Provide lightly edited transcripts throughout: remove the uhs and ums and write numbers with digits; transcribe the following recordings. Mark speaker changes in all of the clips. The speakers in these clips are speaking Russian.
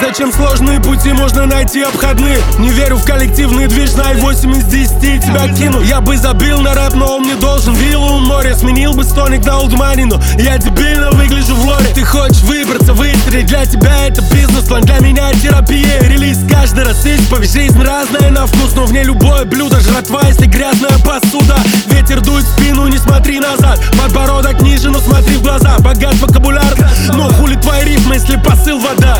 Speaker 1: Зачем сложные пути, можно найти обходные. Не верю в коллективный движ, знай 8 из 10 тебя кину. Я бы забил на рэп, но он мне должен виллу у моря. Сменил бы стоник на олдмани, но я дебильно выгляжу в лоре. Ты хочешь выбраться, выстрелить, для тебя это бизнес-план, для меня терапия. Релиз каждый раз исповедь, жизнь разная на вкус, но в ней любое блюдо жратва, если грязная посуда. Ветер дует в спину, не смотри назад. Подбородок ниже, но смотри в глаза. Богат вокабуляр, но хули твои рифмы, если посыл вода.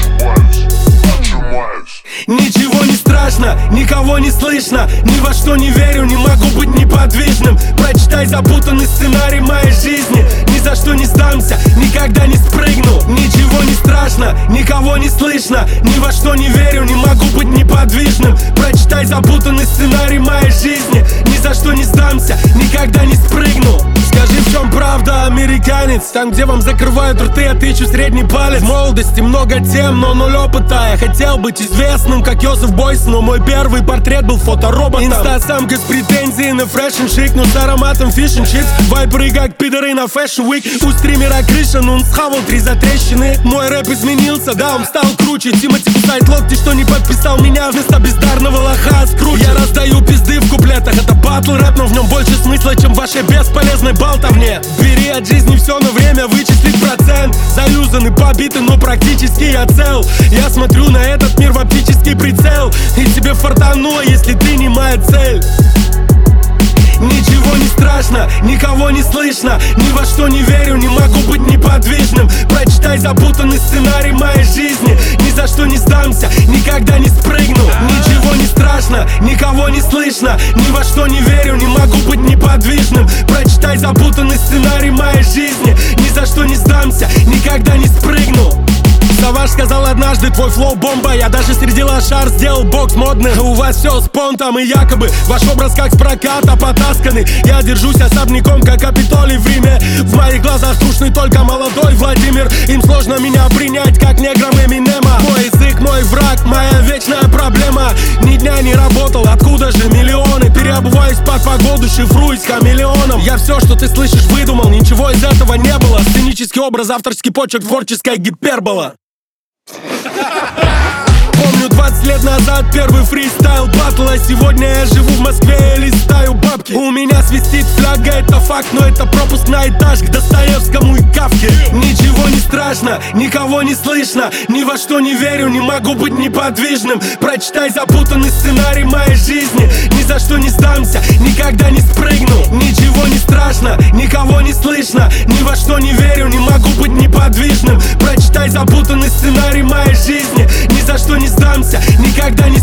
Speaker 1: Ничего не страшно, никого не слышно. Ни во что не верю, не могу быть неподвижным. Прочитай запутанный сценарий моей жизни. Ни за что не сдамся, никогда не спрыгну. Ничего не страшно, никого не слышно. Ни во что не верю, не могу быть неподвижным. Прочитай запутанный сценарий моей жизни. Ни за что не сдамся, никогда не спрыгну. Скажи, в чем правда, американец? Там, где вам закрывают рты, я тычу средний палец. В молодости много тем, но ноль опыта. Я хотел быть известным, как Йозеф Бойс, но мой первый портрет был фотороботом. Инста-самка с претензией на фрэшн-шик, но с ароматом фиш-н-чипс. Вайперы как пидоры на фэшн-уик. У стримера крыша, но он схавал 3 затрещины. Мой рэп изменился, да, он стал круче. Тимати кусает локти, что не подписал меня. Вместо бездарного лоха скручен. Я раздаю пизды в куплетах. Это батл рэп, но в нем больше смысла, чем в вашей бесполезной болтовне. Бери от жизни все на время, вычислить процент. Заюзаны, побиты, но практически я цел. Я смотрю на этот мир в оптический прицел. И тебе фартануло, если ты не моя цель. Ничего не страшно, никого не слышно. Ни во что не верю, не могу быть неподвижным. Прочитай запутанный сценарий моей жизни. Ни за что не сдамся, никогда не спрыгну. Ничего не страшно, никого не слышно. Ни во что не верю, не могу быть неподвижным. Прочитай запутанный сценарий моей жизни. Ни за что не сдамся, никогда не спрыгну. Саваш сказал однажды, твой флоу бомба. Я даже среди лошар сделал бокс модный. У вас все с понтом и якобы ваш образ как с проката потасканный. Я держусь особняком, как Капитолий в Риме. В моих глазах трушный только молодой Владимир. Им сложно меня принять, как неграм Эминема. Мой язык, мой враг, моя вечная проблема. Ни дня не работал, откуда же миллионы? Переобуваюсь под погоду, шифруюсь хамелеоном. Я все, что ты слышишь, выдумал, ничего из этого не было. Сценический образ, авторский почерк, творческая гипербола. Помню 20 лет назад первый фристайл батл. А сегодня я живу в Москве и листаю бабки. У меня свистит фляга, это факт, но это пропуск на этаж к Достоевскому и Кафке. Ничего не страшно, никого не слышно. Ни во что не верю, не могу быть неподвижным. Прочитай запутанный сценарий моей жизни. Ни за что не сдамся, никогда не спрыгну. Ничего не страшно, никого не слышно. Ни во что не верю, не могу быть неподвижным. Прочитай запутанный сценарий моей жизни. Ни за что не сдамся, никогда не